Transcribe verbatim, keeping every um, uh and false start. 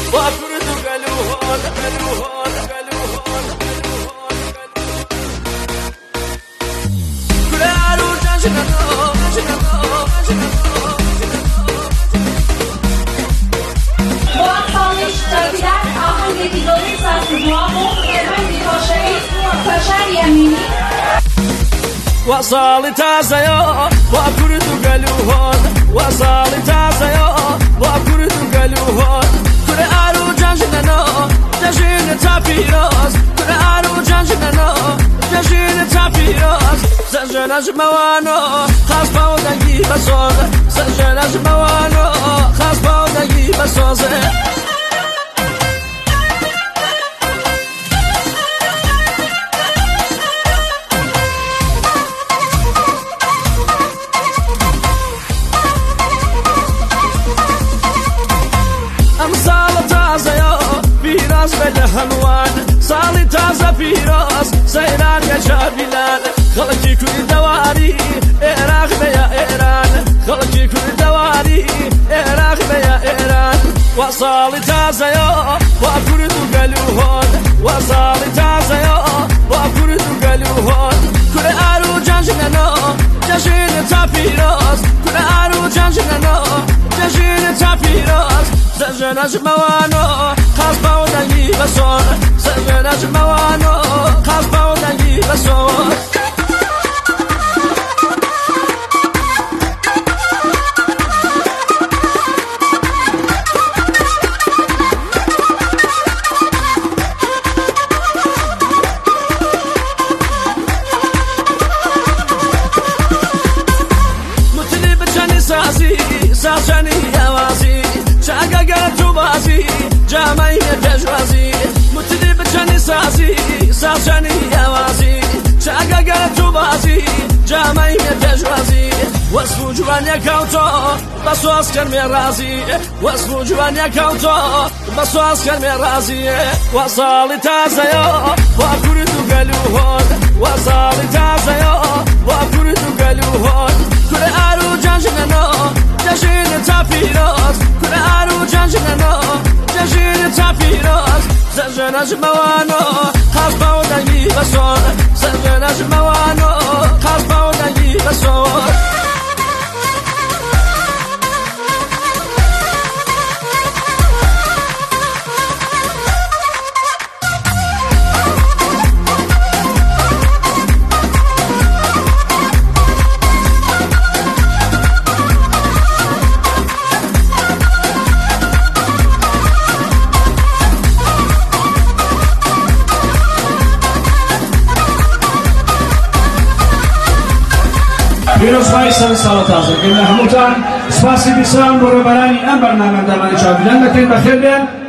با کرد و گلوهان گلوهان گلوهان کره ارو جنجنو جنجنو وصالي تازيا وكرد قلوهون وصالي تازيا وكرد قلوهون كل أرو جنجنو جنجن تابيروس كل أرو جنجنو جنجن تابيروس سجن أجموانو خاص باودنجي بسوز سجن أجموانو خاص باودنجي بسوز هەمووان ساڵی تازە پیرۆز سەیران گەشە بیلان خەڵکی کوردەواری عێراق بەیە ئێران خەڵکی کوردەواری عێراق بەیە ئێران وا ساڵی تازەیە وا کورد و گەلوهۆن وا ساڵی تازەیە وا کورد و گەلوهۆن کورە ئارو جەنجنەنۆ جەژینە تا پیرۆز کورە ئارو جەنجنەنۆ جەژینە تا پیرۆز سەژن ئەژمەوانۆ خاص باودنگی بسون سجن اجموانو خاص باودنگی بسون متلی بچنی سازی سازنی اوازی چاگا گر تو بازی جامعی تجوازی متلی بچنی سازی سازنی اوازی چاگا گر تو بازی جامعی تجوازی وصف جوان یکاوتو بسواس کن میرازی وصف جوان یکاوتو بسواس کن میرازی وصالی تازیا و کرد و گلوهون وصالی تازیا و کرد و گلوهون کل ارو جنجنو جشن تا پیروز کل ارو جنجنو جشن تا پیروز سجن اجموانو خاص باودنگی بسون سجن اجموانو خاص باودنگی بسون پیروزبایی سر سالات آزاد. که همونتان سپاسی بیشتر برای برای این برنامه در من چهار بیان نکرد بخیر بیان.